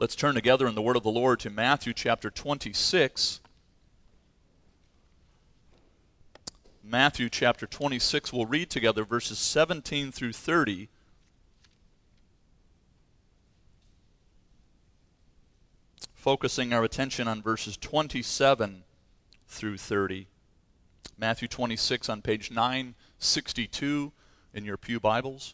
Let's turn together in the word of the Lord to Matthew chapter 26. Matthew chapter 26, we'll read together verses 17 through 30. Focusing our attention on verses 27 through 30. Matthew 26 on page 962 in your pew Bibles.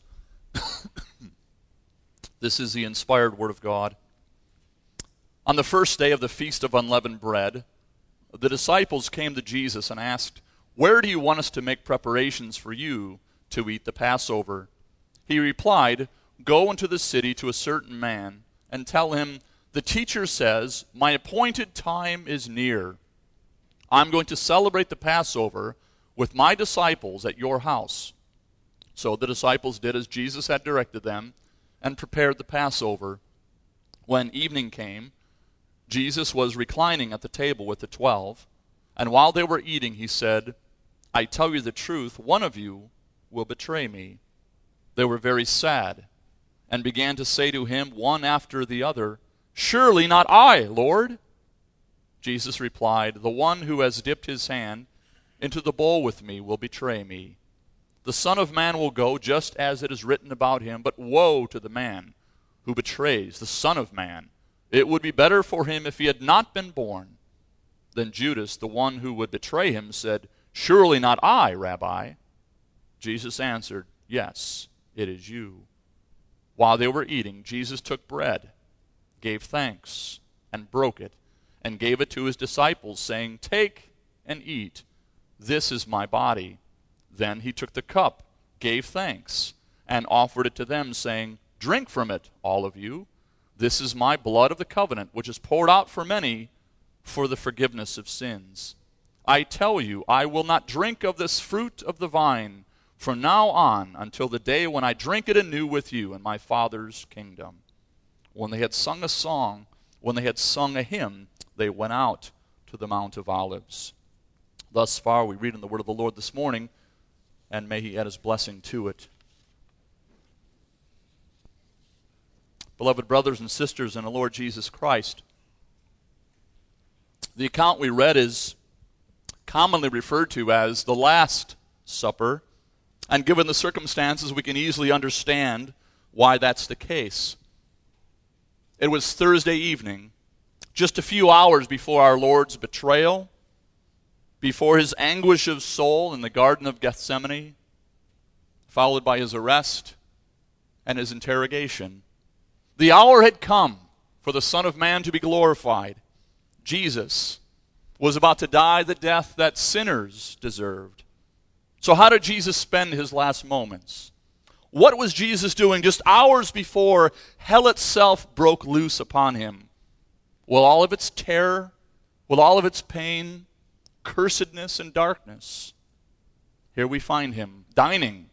This is the inspired word of God. On the first day of the Feast of Unleavened Bread, the disciples came to Jesus and asked, "Where do you want us to make preparations for you to eat the Passover?" He replied, "Go into the city to a certain man and tell him, 'The teacher says, my appointed time is near. I'm going to celebrate the Passover with my disciples at your house.' So the disciples did as Jesus had directed them and prepared the Passover. When evening came, Jesus was reclining at the table with the 12, and while they were eating, he said, 'I tell you the truth, one of you will betray me.' They were very sad and began to say to him one after the other, 'Surely not I, Lord.' Jesus replied, 'The one who has dipped his hand into the bowl with me will betray me. The Son of Man will go just as it is written about him, but woe to the man who betrays the Son of Man. It would be better for him if he had not been born.' Then Judas, the one who would betray him, said, 'Surely not I, Rabbi.' Jesus answered, 'Yes, it is you.' While they were eating, Jesus took bread, gave thanks, and broke it, and gave it to his disciples, saying, 'Take and eat. This is my body.' Then he took the cup, gave thanks, and offered it to them, saying, 'Drink from it, all of you. This is my blood of the covenant, which is poured out for many for the forgiveness of sins. I tell you, I will not drink of this fruit of the vine from now on until the day when I drink it anew with you in my Father's kingdom.' When they had sung a hymn, they went out to the Mount of Olives." Thus far we read in the word of the Lord this morning, and may he add his blessing to it. Beloved brothers and sisters in the Lord Jesus Christ, the account we read is commonly referred to as the Last Supper, and given the circumstances, we can easily understand why that's the case. It was Thursday evening, just a few hours before our Lord's betrayal, before his anguish of soul in the Garden of Gethsemane, followed by his arrest and his interrogation. The hour had come for the Son of Man to be glorified. Jesus was about to die the death that sinners deserved. So how did Jesus spend his last moments? What was Jesus doing just hours before hell itself broke loose upon him? With all of its terror, with all of its pain, cursedness, and darkness, here we find him dining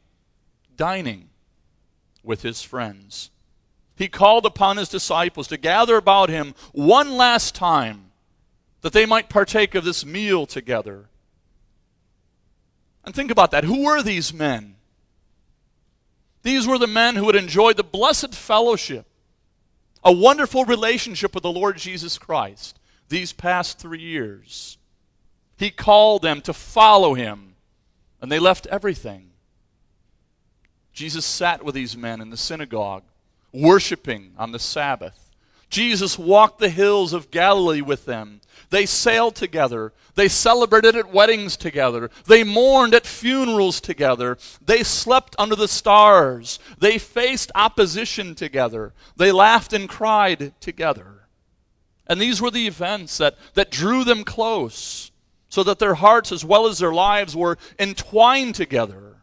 with his friends. He called upon his disciples to gather about him one last time that they might partake of this meal together. And think about that. Who were these men? These were the men who had enjoyed the blessed fellowship, a wonderful relationship with the Lord Jesus Christ these past 3 years. He called them to follow him, and they left everything. Jesus sat with these men in the synagogue, worshiping on the Sabbath. Jesus walked the hills of Galilee with them. They sailed together. They celebrated at weddings together. They mourned at funerals together. They slept under the stars. They faced opposition together. They laughed and cried together. And these were the events that drew them close, so that their hearts as well as their lives were entwined together.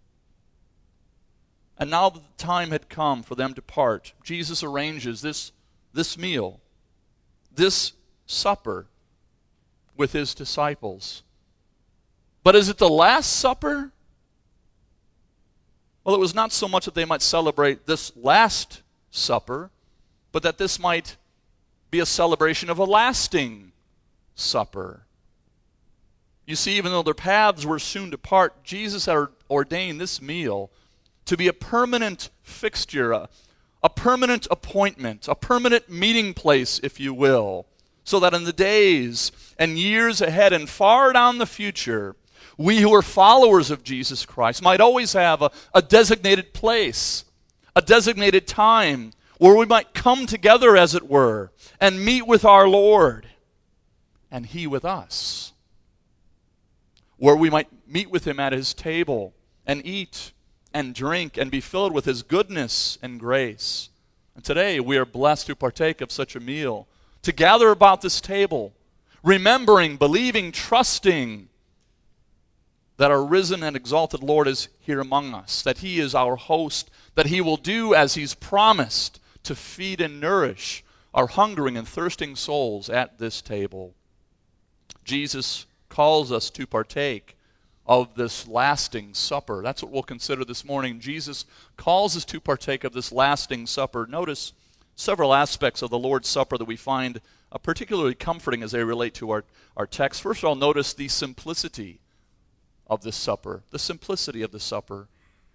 And now that the time had come for them to part, Jesus arranges this meal, this supper with his disciples. But is it the Last Supper? Well, it was not so much that they might celebrate this Last Supper, but that this might be a celebration of a lasting supper. You see, even though their paths were soon to part, Jesus had ordained this meal to be a permanent fixture, a permanent appointment, a permanent meeting place, if you will, so that in the days and years ahead and far down the future, we who are followers of Jesus Christ might always have a designated place, a designated time where we might come together, as it were, and meet with our Lord, and He with us, where we might meet with Him at His table and eat and drink and be filled with His goodness and grace. And today we are blessed to partake of such a meal, to gather about this table, remembering, believing, trusting that our risen and exalted Lord is here among us, that He is our host, that He will do as He's promised to feed and nourish our hungering and thirsting souls at this table. Jesus calls us to partake of this lasting supper. That's what we'll consider this morning. Jesus calls us to partake of this lasting supper. Notice several aspects of the Lord's Supper that we find particularly comforting as they relate to our text. First of all, notice the simplicity of this supper. The simplicity of the supper.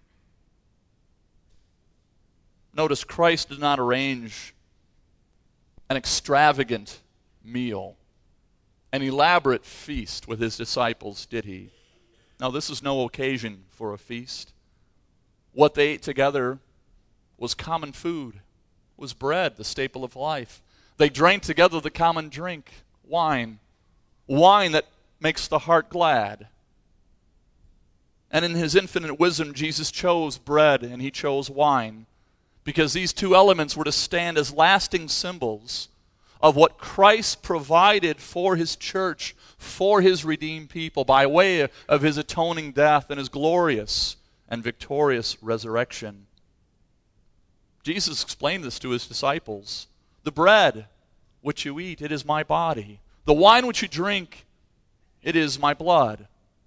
Notice Christ did not arrange an extravagant meal, an elaborate feast with His disciples, did He? Now, this is no occasion for a feast. What they ate together was common food, was bread, the staple of life. They drank together the common drink, wine that makes the heart glad. And in His infinite wisdom, Jesus chose bread and He chose wine, because these two elements were to stand as lasting symbols of what Christ provided for His church, for His redeemed people, by way of His atoning death and His glorious and victorious resurrection. Jesus explained this to His disciples. The bread which you eat, it is my body. The wine which you drink, it is my blood.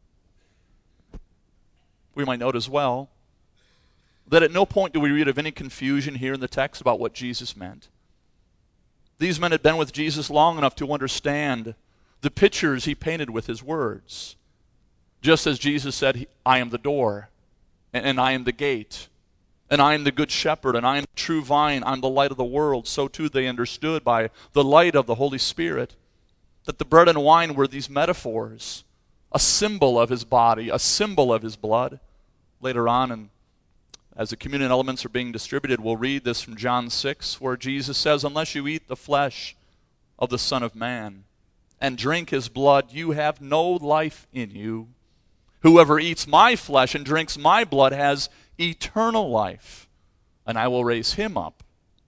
We might note as well that at no point do we read of any confusion here in the text about what Jesus meant. These men had been with Jesus long enough to understand the pictures He painted with His words. Just as Jesus said, I am the door, and I am the gate, and I am the good shepherd, and I am the true vine, I'm the light of the world, so too they understood by the light of the Holy Spirit that the bread and wine were these metaphors, a symbol of His body, a symbol of His blood. Later on, and as the communion elements are being distributed, we'll read this from John 6, where Jesus says, unless you eat the flesh of the Son of Man and drink His blood, you have no life in you. Whoever eats my flesh and drinks my blood has eternal life, and I will raise him up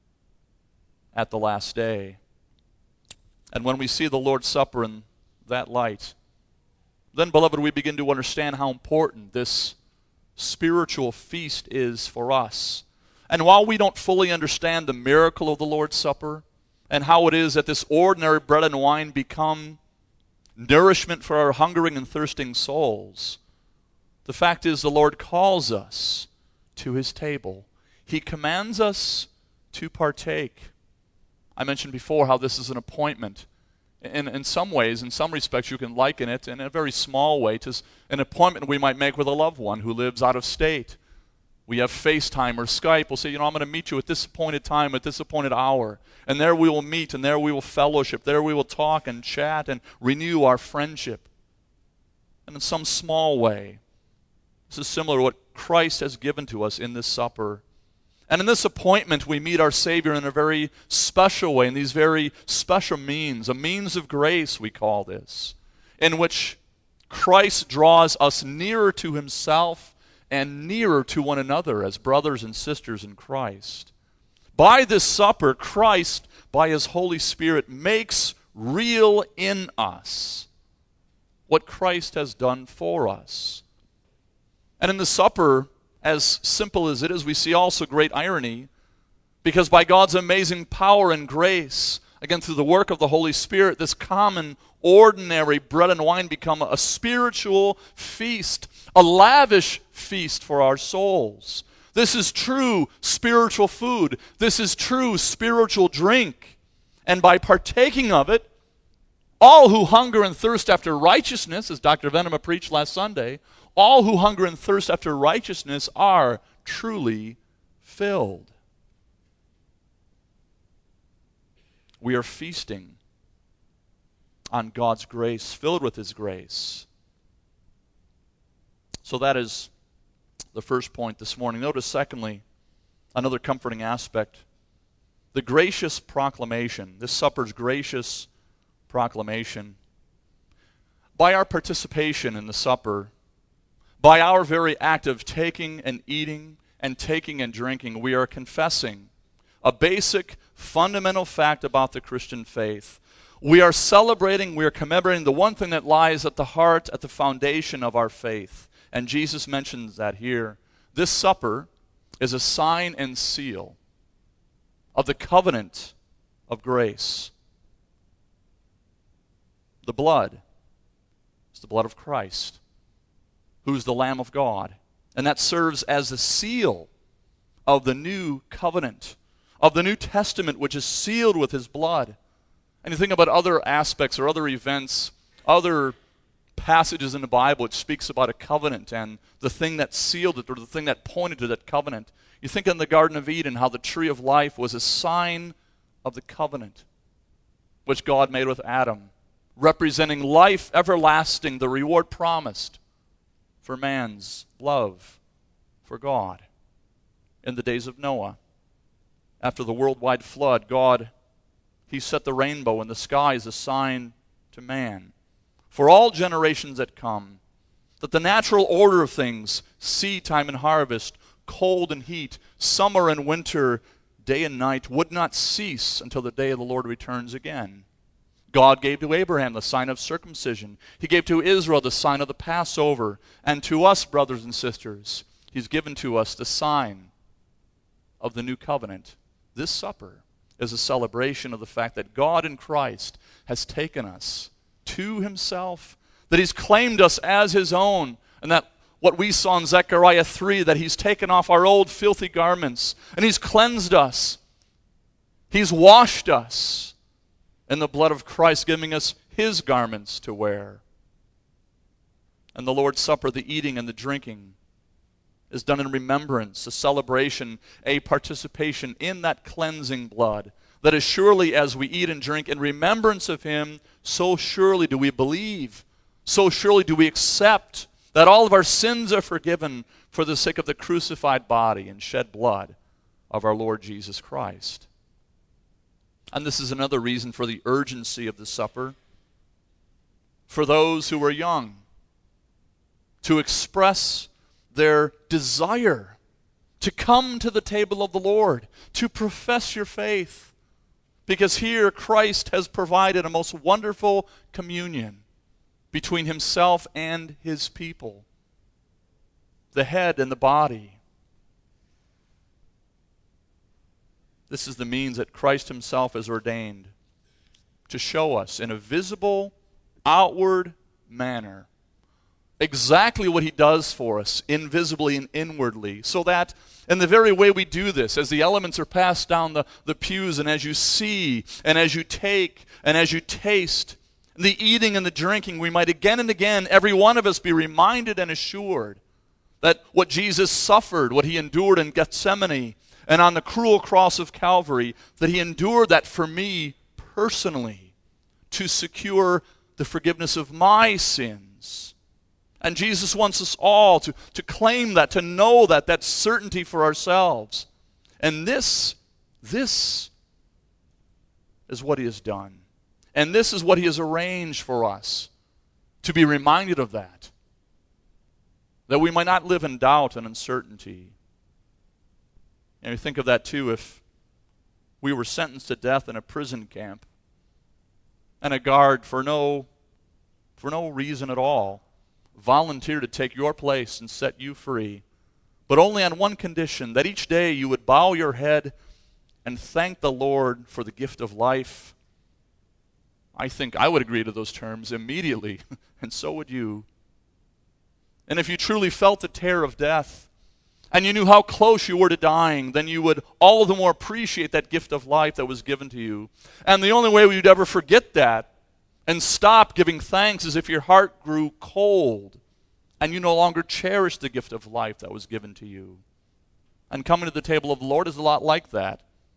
at the last day. And when we see the Lord's Supper in that light, then, beloved, we begin to understand how important this spiritual feast is for us. And while we don't fully understand the miracle of the Lord's Supper and how it is that this ordinary bread and wine become nourishment for our hungering and thirsting souls, the fact is the Lord calls us to His table. He commands us to partake. I mentioned before how this is an appointment. In some ways, in some respects, you can liken it in a very small way to an appointment we might make with a loved one who lives out of state. We have FaceTime or Skype. We'll say, I'm going to meet you at this appointed time, at this appointed hour. And there we will meet, and there we will fellowship. There we will talk and chat and renew our friendship. And in some small way, this is similar to what Christ has given to us in this supper. And in this appointment, we meet our Savior in a very special way, in these very special means, a means of grace, we call this, in which Christ draws us nearer to Himself and nearer to one another as brothers and sisters in Christ. By this supper, Christ, by His Holy Spirit, makes real in us what Christ has done for us. And in the supper, as simple as it is, we see also great irony, because by God's amazing power and grace, again through the work of the Holy Spirit, this common, ordinary bread and wine become a spiritual feast, a lavish feast for our souls. This is true spiritual food. This is true spiritual drink. And by partaking of it, all who hunger and thirst after righteousness, as Dr. Venema preached last Sunday, all who hunger and thirst after righteousness are truly filled. we are feasting on God's grace, filled with His grace. So that is the first point this morning. Notice, secondly, another comforting aspect. The gracious proclamation, this supper's gracious proclamation. By our participation in the supper, by our very act of taking and eating and taking and drinking, we are confessing a basic, fundamental fact about the Christian faith. We are celebrating, we are commemorating the one thing that lies at the heart, at the foundation of our faith. And Jesus mentions that here. This supper is a sign and seal of the covenant of grace. The blood is the blood of Christ, who is the Lamb of God. And that serves as the seal of the new covenant, of the New Testament, which is sealed with His blood. And you think about other aspects or other events, other passages in the Bible, it speaks about a covenant and the thing that sealed it or the thing that pointed to that covenant. You think in the Garden of Eden how the tree of life was a sign of the covenant which God made with Adam, representing life everlasting, the reward promised for man's love for God. In the days of Noah, after the worldwide flood, God, He set the rainbow in the sky as a sign to man for all generations that come, that the natural order of things, seed time and harvest, cold and heat, summer and winter, day and night, would not cease until the day of the Lord returns again. God gave to Abraham the sign of circumcision. He gave to Israel the sign of the Passover. And to us, brothers and sisters, He's given to us the sign of the new covenant. This supper is a celebration of the fact that God in Christ has taken us to Himself, that He's claimed us as His own, and that what we saw in Zechariah 3, that He's taken off our old filthy garments, and He's cleansed us. He's washed us in the blood of Christ, giving us His garments to wear. And the Lord's Supper, the eating and the drinking, is done in remembrance, a celebration, a participation in that cleansing blood. That as surely as we eat and drink in remembrance of Him, so surely do we believe, so surely do we accept that all of our sins are forgiven for the sake of the crucified body and shed blood of our Lord Jesus Christ. And this is another reason for the urgency of the supper. For those who are young, to express their desire to come to the table of the Lord, to profess your faith. Because here Christ has provided a most wonderful communion between Himself and His people, the head and the body. This is the means that Christ Himself has ordained to show us in a visible, outward manner exactly what He does for us, invisibly and inwardly, so that in the very way we do this, as the elements are passed down the pews, and as you see, and as you take, and as you taste, the eating and the drinking, we might again and again, every one of us, be reminded and assured that what Jesus suffered, what He endured in Gethsemane, and on the cruel cross of Calvary, that He endured that for me personally, to secure the forgiveness of my sins. And Jesus wants us all to claim that, to know that certainty for ourselves. And this is what He has done. And this is what He has arranged for us, to be reminded of that we might not live in doubt and uncertainty. And you think of that too, if we were sentenced to death in a prison camp, and a guard for no reason at all volunteered to take your place and set you free, but only on one condition, that each day you would bow your head and thank the Lord for the gift of life. I think I would agree to those terms immediately, and so would you. And if you truly felt the terror of death, and you knew how close you were to dying, then you would all the more appreciate that gift of life that was given to you. And the only way you'd ever forget that and stop giving thanks is if your heart grew cold and you no longer cherished the gift of life that was given to you. And coming to the table of the Lord is a lot like that.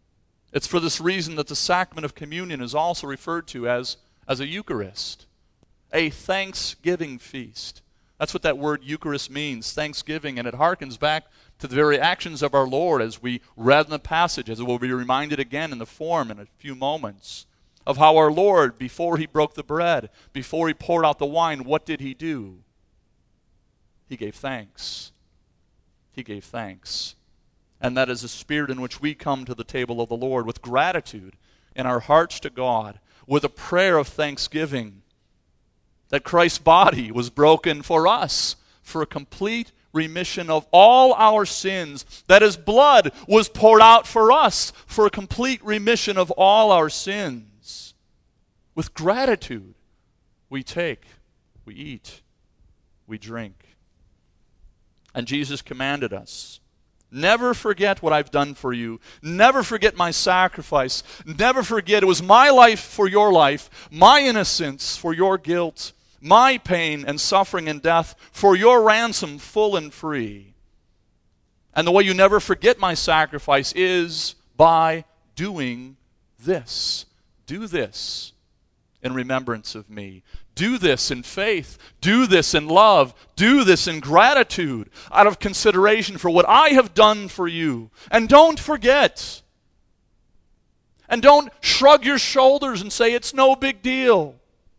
It's for this reason that the sacrament of communion is also referred to as a Eucharist, a thanksgiving feast. That's what that word Eucharist means, thanksgiving, and it harkens back to the very actions of our Lord as we read in the passage, as we'll be reminded again in the form in a few moments, of how our Lord, before he broke the bread, before he poured out the wine, what did he do? He gave thanks. He gave thanks. And that is the spirit in which we come to the table of the Lord, with gratitude in our hearts to God, with a prayer of thanksgiving that Christ's body was broken for us, for a complete remission of all our sins, that his blood was poured out for us, for a complete remission of all our sins. With gratitude, we take, we eat, we drink. And Jesus commanded us, never forget what I've done for you. Never forget my sacrifice. Never forget it was my life for your life, my innocence for your guilt, my pain and suffering and death for your ransom, full and free. And the way you never forget my sacrifice is by doing this. Do this in remembrance of me. Do this in faith. Do this in love. Do this in gratitude, out of consideration for what I have done for you. And don't forget. And don't shrug your shoulders and say it's no big deal.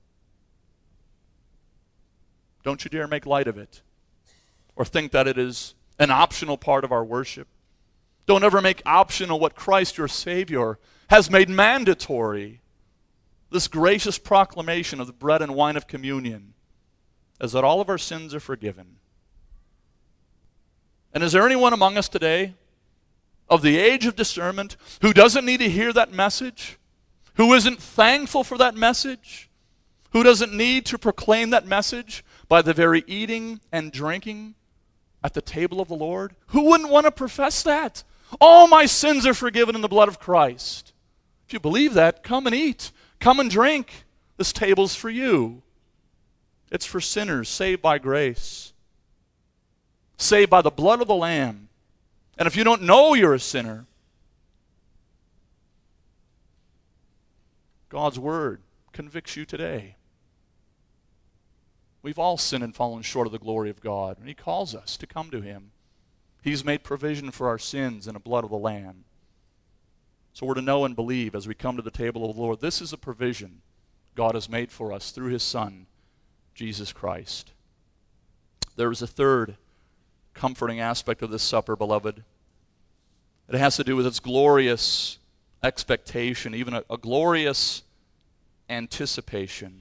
Don't you dare make light of it or think that it is an optional part of our worship. Don't ever make optional what Christ, your Savior, has made mandatory. This gracious proclamation of the bread and wine of communion is that all of our sins are forgiven. And is there anyone among us today of the age of discernment who doesn't need to hear that message? Who isn't thankful for that message? Who doesn't need to proclaim that message by the very eating and drinking at the table of the Lord? Who wouldn't want to profess that? All my sins are forgiven in the blood of Christ. If you believe that, come and eat. Come and drink. This table's for you. It's for sinners saved by grace, saved by the blood of the Lamb. And if you don't know you're a sinner, God's word convicts you today. We've all sinned and fallen short of the glory of God, and he calls us to come to him. He's made provision for our sins in the blood of the Lamb. So we're to know and believe as we come to the table of the Lord, this is a provision God has made for us through his Son, Jesus Christ. There is a third comforting aspect of this supper, beloved. It has to do with its glorious expectation, even a glorious anticipation.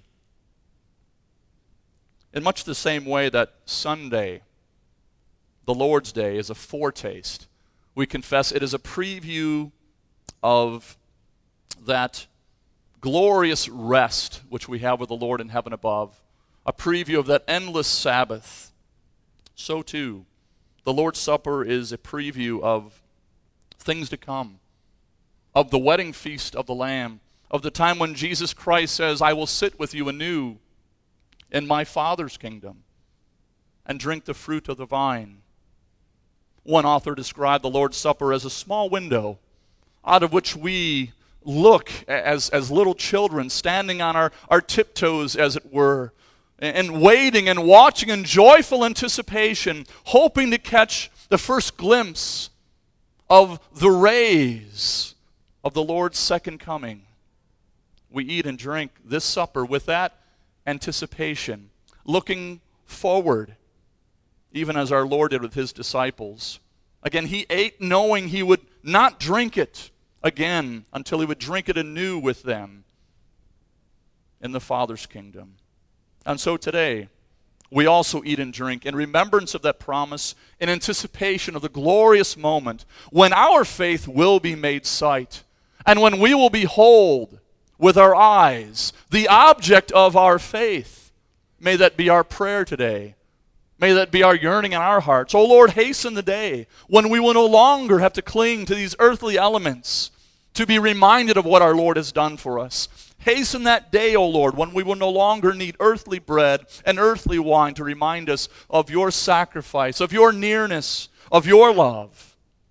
In much the same way that Sunday, the Lord's Day, is a foretaste, we confess it is a preview of that glorious rest which we have with the Lord in heaven above, a preview of that endless Sabbath. So too, the Lord's Supper is a preview of things to come, of the wedding feast of the Lamb, of the time when Jesus Christ says, I will sit with you anew in my Father's kingdom and drink the fruit of the vine. One author described the Lord's Supper as a small window out of which we look as little children, standing on our tiptoes, as it were, and waiting and watching in joyful anticipation, hoping to catch the first glimpse of the rays of the Lord's second coming. We eat and drink this supper with that anticipation, looking forward, even as our Lord did with his disciples. Again, he ate knowing he would not drink it again until he would drink it anew with them in the Father's kingdom. And so today, we also eat and drink in remembrance of that promise, in anticipation of the glorious moment when our faith will be made sight, and when we will behold with our eyes the object of our faith. May that be our prayer today. May that be our yearning in our hearts. O Lord, hasten the day when we will no longer have to cling to these earthly elements to be reminded of what our Lord has done for us. Hasten that day, O Lord, when we will no longer need earthly bread and earthly wine to remind us of your sacrifice, of your nearness, of your love.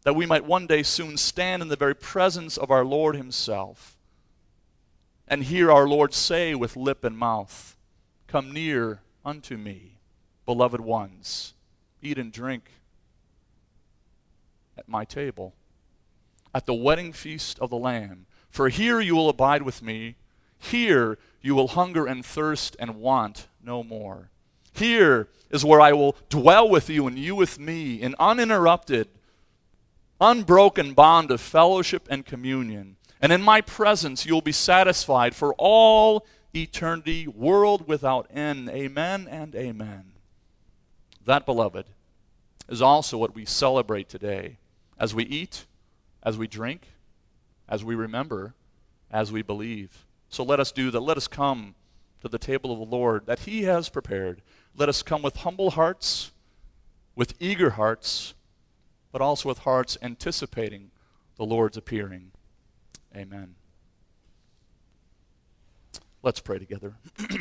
that we might one day soon stand in the very presence of our Lord himself and hear our Lord say with lip and mouth, "Come near unto me, beloved ones, eat and drink at my table, at the wedding feast of the Lamb. For here you will abide with me. Here you will hunger and thirst and want no more. Here is where I will dwell with you and you with me in uninterrupted, unbroken bond of fellowship and communion. And in my presence you'll be satisfied for all eternity, world without end." Amen and amen. That, beloved, is also what we celebrate today as we eat, as we drink, as we remember, as we believe. So let us do that. Let us come to the table of the Lord that he has prepared. Let us come with humble hearts, with eager hearts, but also with hearts anticipating the Lord's appearing. Amen. Let's pray together.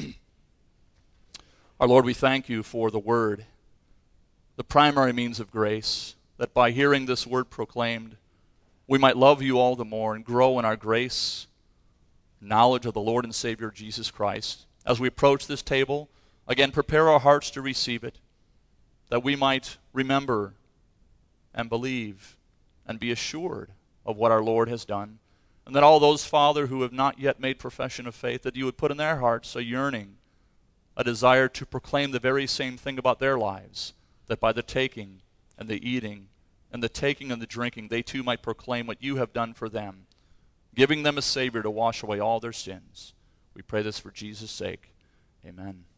Our Lord, we thank you for the word, the primary means of grace, that by hearing this word proclaimed, we might love you all the more and grow in our grace, knowledge of the Lord and Savior Jesus Christ. As we approach this table, again, prepare our hearts to receive it, that we might remember and believe and be assured of what our Lord has done. And that all those, Father, who have not yet made profession of faith, that you would put in their hearts a yearning, a desire to proclaim the very same thing about their lives, that by the taking and the eating and the taking and the drinking, they too might proclaim what you have done for them, giving them a Savior to wash away all their sins. We pray this for Jesus' sake. Amen.